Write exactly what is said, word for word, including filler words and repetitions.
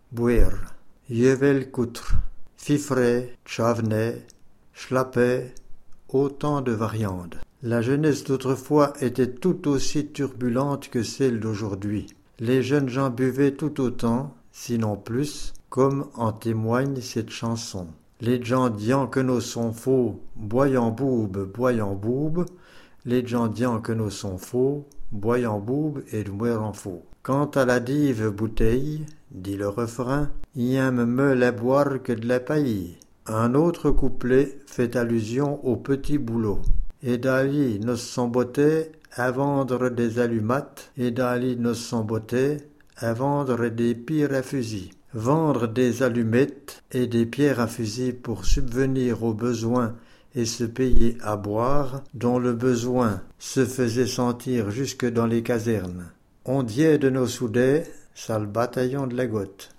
Bouir, Yevel-Coutre, Fifré, Chavenay, Schlappay, autant de variantes. La jeunesse d'autrefois était tout aussi turbulente que celle d'aujourd'hui. Les jeunes gens buvaient tout autant, sinon plus, comme en témoigne cette chanson. Les gens diant que nos sont faux, boyant boube, boyant boube, les gens diant que nos sont faux, boyant boube et de mourir en faux. Quant à la dive bouteille, dit le refrain, y aime me la boire que de la paille. Un autre couplet fait allusion au petit boulot. Et d'aller nos s'embotter à vendre des allumattes, et d'aller nos s'embotter à vendre des pierres à fusil. Vendre des allumettes et des pierres à fusil pour subvenir aux besoins et se payer à boire, dont le besoin se faisait sentir jusque dans les casernes. On diait de nos soudets, sale bataillon de la Gotte.